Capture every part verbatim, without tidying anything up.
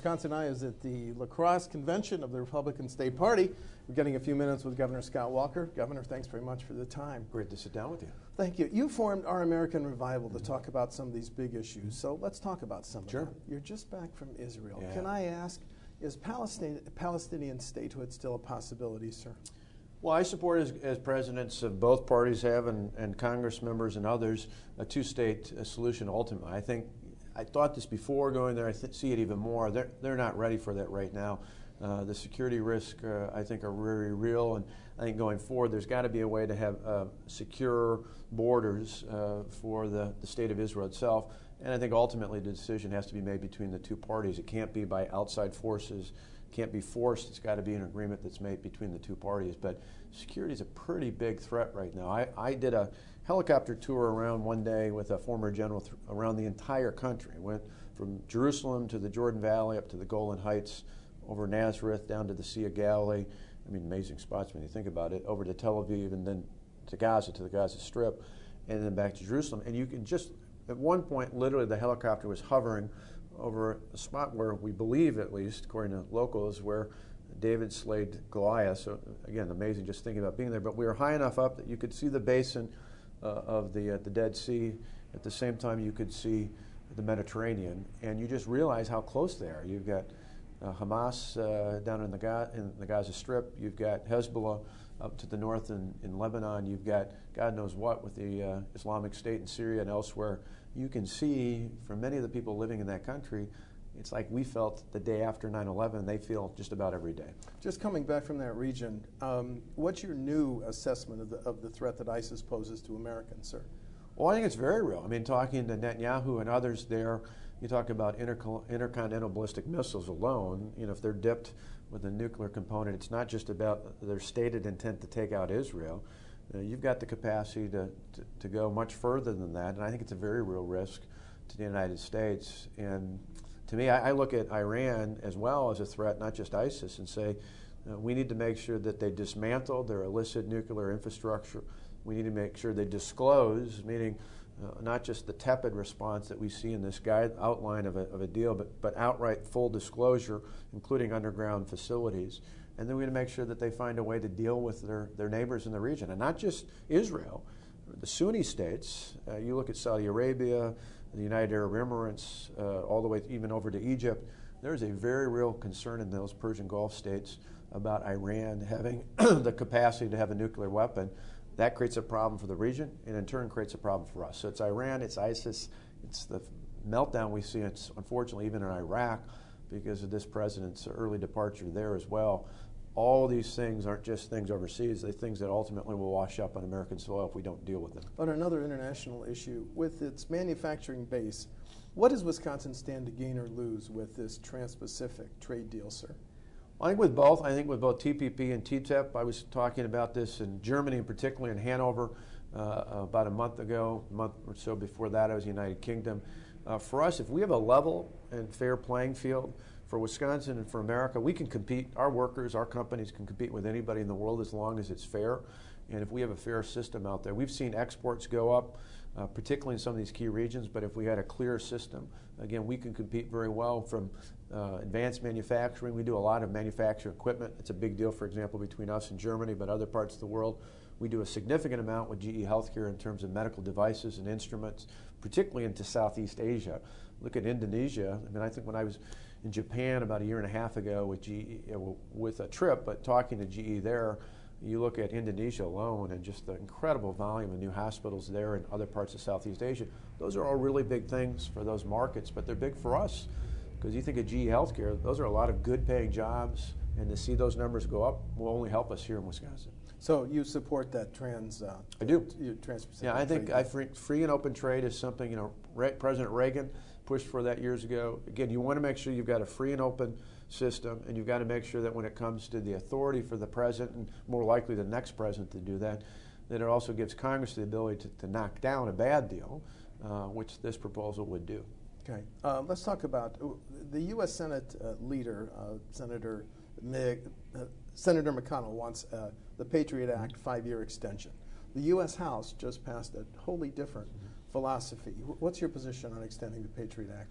Wisconsin Eye is at the La Crosse Convention of the Republican State Party. We're getting a few minutes with Governor Scott Walker. Governor, thanks very much for the time. Great to sit down with you. Thank you. You formed Our American Revival to talk about some of these big issues. So let's talk about some Sure. of them. You're just back from Israel. Yeah. Can I ask, is Palestine, Palestinian statehood still a possibility, sir? Well, I support, as, as presidents of both parties have, and, and Congress members and others, a two-state uh, solution ultimately. I think, I thought this before going there, I th see it even more. They're, they're not ready for that right now. Uh, the security risks, uh, I think, are very real, and I think going forward, there's got to be a way to have uh, secure borders uh, for the, the state of Israel itself, and I think ultimately the decision has to be made between the two parties. It can't be by outside forces, can't be forced. It's got to be an agreement that's made between the two parties. But security is a pretty big threat right now. I, I did a helicopter tour around one day with a former general th around the entire country. Went from Jerusalem to the Jordan Valley up to the Golan Heights, over Nazareth down to the Sea of Galilee. I mean, amazing spots when you think about it. Over to Tel Aviv and then to Gaza, to the Gaza Strip, and then back to Jerusalem. And you can just, at one point, literally the helicopter was hovering over a spot where we believe, at least, according to locals, where David slayed Goliath. So again, amazing just thinking about being there. But we were high enough up that you could see the basin uh, of the, uh, the Dead Sea. At the same time, you could see the Mediterranean. And you just realize how close they are. You've got uh, Hamas uh, down in the, Ga in the Gaza Strip. You've got Hezbollah up to the north in, in Lebanon. You've got God knows what with the uh, Islamic State in Syria and elsewhere. You can see from many of the people living in that country, it's like we felt the day after nine eleven, they feel just about every day. Just coming back from that region, um, what's your new assessment of the, of the threat that ISIS poses to Americans, sir? Well, I think it's very real. I mean, talking to Netanyahu and others there, you talk about intercon intercontinental ballistic missiles alone. You know, if they're dipped with a nuclear component, it's not just about their stated intent to take out Israel. Uh, you've got the capacity to, to, to go much further than that, and I think it's a very real risk to the United States. And to me, I, I look at Iran as well as a threat, not just ISIS, and say uh, we need to make sure that they dismantle their illicit nuclear infrastructure. We need to make sure they disclose, meaning uh, not just the tepid response that we see in this guide outline of a, of a deal, but, but outright full disclosure, including underground facilities. And then we need to make sure that they find a way to deal with their, their neighbors in the region, and not just Israel. The Sunni states, uh, you look at Saudi Arabia, the United Arab Emirates, uh, all the way even over to Egypt, there's a very real concern in those Persian Gulf states about Iran having the capacity to have a nuclear weapon. That creates a problem for the region, and in turn creates a problem for us. So it's Iran, it's ISIS, it's the meltdown we see, it's unfortunately even in Iraq because of this president's early departure there as well. All these things aren't just things overseas, they're things that ultimately will wash up on American soil if we don't deal with them. On another international issue, with its manufacturing base, what does Wisconsin stand to gain or lose with this Trans-Pacific trade deal, sir? I think with both. I think with both T P P and T T I P. I was talking about this in Germany, and particularly in Hanover, uh, about a month ago, a month or so before that, I was in the United Kingdom. Uh, for us, if we have a level and fair playing field for Wisconsin and for America, we can compete. Our workers, our companies can compete with anybody in the world as long as it's fair. And if we have a fair system out there, we've seen exports go up, uh, particularly in some of these key regions, but if we had a clear system, again, we can compete very well from uh, advanced manufacturing. We do a lot of manufacturing equipment. It's a big deal, for example, between us and Germany, but other parts of the world. We do a significant amount with G E Healthcare in terms of medical devices and instruments, particularly into Southeast Asia. Look at Indonesia. I mean, I think when I was in Japan about a year and a half ago with G E, uh, with a trip, but talking to G E there, you look at Indonesia alone and just the incredible volume of new hospitals there in other parts of Southeast Asia. Those are all really big things for those markets, but they're big for us because you think of G E Healthcare, those are a lot of good paying jobs, and to see those numbers go up will only help us here in Wisconsin. So you support that trans? Uh, I do. Trans-Pacific yeah, I think trade I free, free and open trade is something, you know, Re President Reagan pushed for that years ago. Again, you want to make sure you've got a free and open system, and you've got to make sure that when it comes to the authority for the president, and more likely the next president to do that, that it also gives Congress the ability to, to knock down a bad deal, uh, which this proposal would do. Okay. Uh, let's talk about uh, the U S Senate uh, leader, uh, Senator Meg, uh, Senator McConnell wants uh, the Patriot Act five-year extension. The U S House just passed a wholly different philosophy. What's your position on extending the Patriot Act, sir?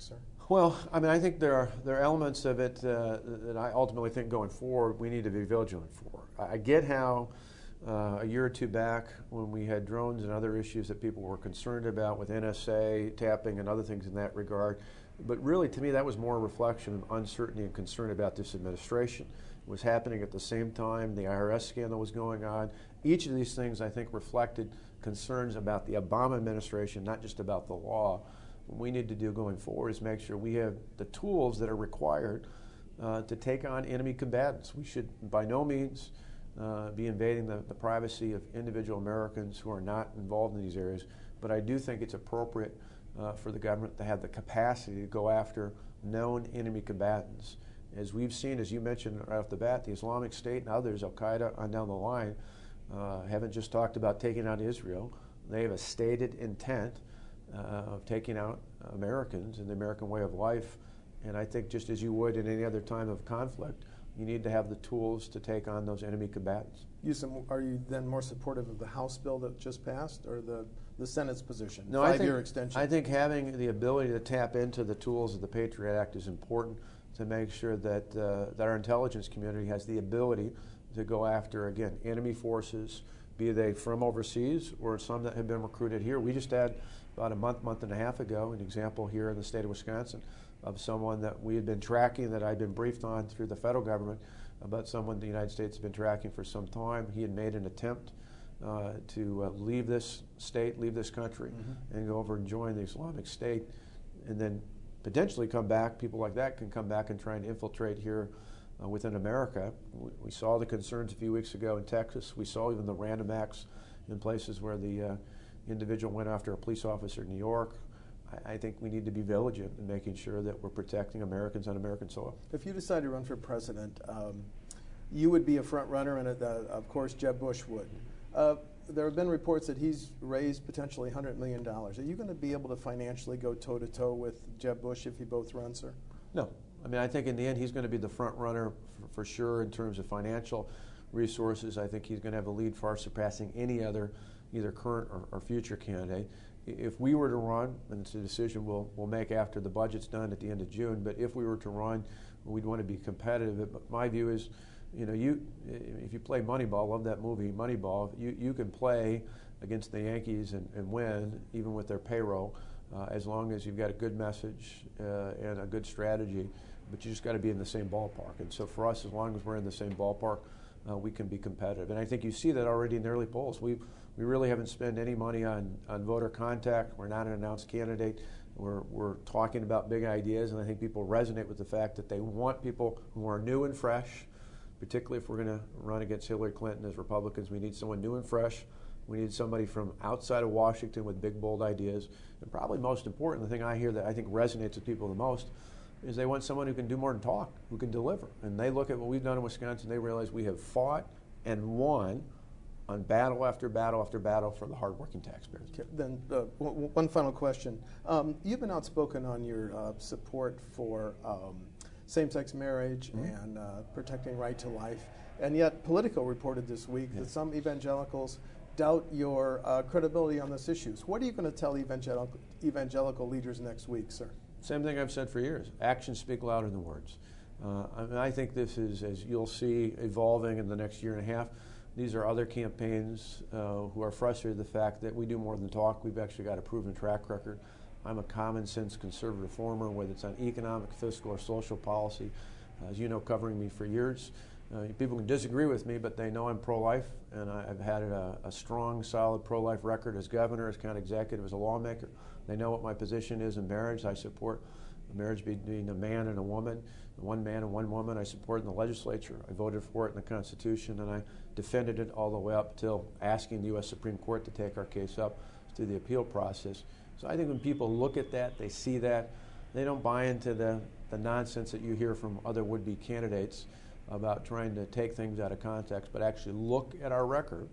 Well, I mean, I think there are there are elements of it uh, that I ultimately think going forward we need to be vigilant for. I get how uh, a year or two back when we had drones and other issues that people were concerned about with N S A tapping and other things in that regard, but really to me that was more a reflection of uncertainty and concern about this administration. It was happening at the same time the I R S scandal was going on. Each of these things I think reflected concerns about the Obama administration, not just about the law. What we need to do going forward is make sure we have the tools that are required uh, to take on enemy combatants. We should by no means uh, be invading the, the privacy of individual Americans who are not involved in these areas, but I do think it's appropriate uh, for the government to have the capacity to go after known enemy combatants. As we've seen, as you mentioned right off the bat, the Islamic State and others, Al-Qaeda on down the line, uh, haven't just talked about taking out Israel. They have a stated intent Uh, of taking out Americans and the American way of life. And I think just as you would in any other time of conflict, you need to have the tools to take on those enemy combatants. You some, are you then more supportive of the House bill that just passed or the, the Senate's position, no, five-year I think, extension? I think having the ability to tap into the tools of the Patriot Act is important to make sure that, uh, that our intelligence community has the ability to go after, again, enemy forces, be they from overseas or some that have been recruited here. We just had about a month, month and a half ago, an example here in the state of Wisconsin of someone that we had been tracking, that I'd been briefed on through the federal government about someone the United States has been tracking for some time. He had made an attempt uh, to uh, leave this state, leave this country, mm-hmm. and go over and join the Islamic State, and then potentially come back. People like that can come back and try and infiltrate here uh, within America. We, we saw the concerns a few weeks ago in Texas. We saw even the random acts in places where the uh, individual went after a police officer in New York. I, I think we need to be vigilant in making sure that we're protecting Americans on American soil. If you decide to run for president, um, you would be a front runner, and uh, of course Jeb Bush would. Uh, there have been reports that he's raised potentially one hundred million dollars. Are you going to be able to financially go toe-to-toe with Jeb Bush if you both run, sir? No. I mean, I think in the end he's going to be the front runner for, for sure in terms of financial resources. I think he's going to have a lead far surpassing any other either current or, or future candidate. If we were to run, and it's a decision we'll, we'll make after the budget's done at the end of June, but if we were to run, we'd want to be competitive. But my view is, you know, you if you play Moneyball, love that movie, Moneyball, you, you can play against the Yankees and, and win, even with their payroll, uh, as long as you've got a good message uh, and a good strategy, but you just got to be in the same ballpark. And so for us, as long as we're in the same ballpark, uh, we can be competitive. And I think you see that already in the early polls. We we really haven't spent any money on, on voter contact. We're not an announced candidate. We're, we're talking about big ideas, and I think people resonate with the fact that they want people who are new and fresh, particularly if we're going to run against Hillary Clinton as Republicans. We need someone new and fresh. We need somebody from outside of Washington with big, bold ideas. And probably most important, the thing I hear that I think resonates with people the most is they want someone who can do more than talk, who can deliver. And they look at what we've done in Wisconsin, they realize we have fought and won on battle after battle after battle for the hardworking taxpayers. Okay, then uh, w one final question. Um, you've been outspoken on your uh, support for um, same-sex marriage mm-hmm. and uh, protecting right to life, and yet Politico reported this week yeah. that some evangelicals doubt your uh, credibility on these issues. What are you going to tell evangelical, evangelical leaders next week, sir? Same thing I've said for years. Actions speak louder than words. Uh, I, mean, I think this is, as you'll see, evolving in the next year and a half. These are other campaigns uh, who are frustrated with the fact that we do more than talk. We've actually got a proven track record. I'm a common sense conservative reformer, whether it's on economic, fiscal, or social policy. Uh, as you know, covering me for years. Uh, people can disagree with me, but they know I'm pro-life, and I, I've had a, a strong, solid pro-life record as governor, as county executive, as a lawmaker. They know what my position is in marriage. I support a marriage between a man and a woman, one man and one woman. I support it in the legislature. I voted for it in the Constitution, and I defended it all the way up till asking the U S Supreme Court to take our case up through the appeal process. So I think when people look at that, they see that, they don't buy into the, the nonsense that you hear from other would-be candidates about trying to take things out of context, but actually look at our record.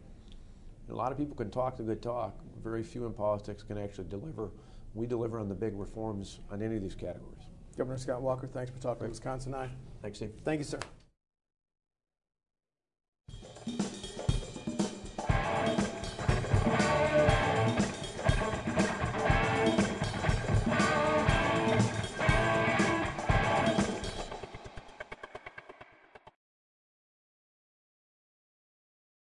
A lot of people can talk the good talk. Very few in politics can actually deliver. We deliver on the big reforms on any of these categories. Governor Scott Walker, thanks for talking to Wisconsin Eye. Thanks, Steve. Thank you, sir.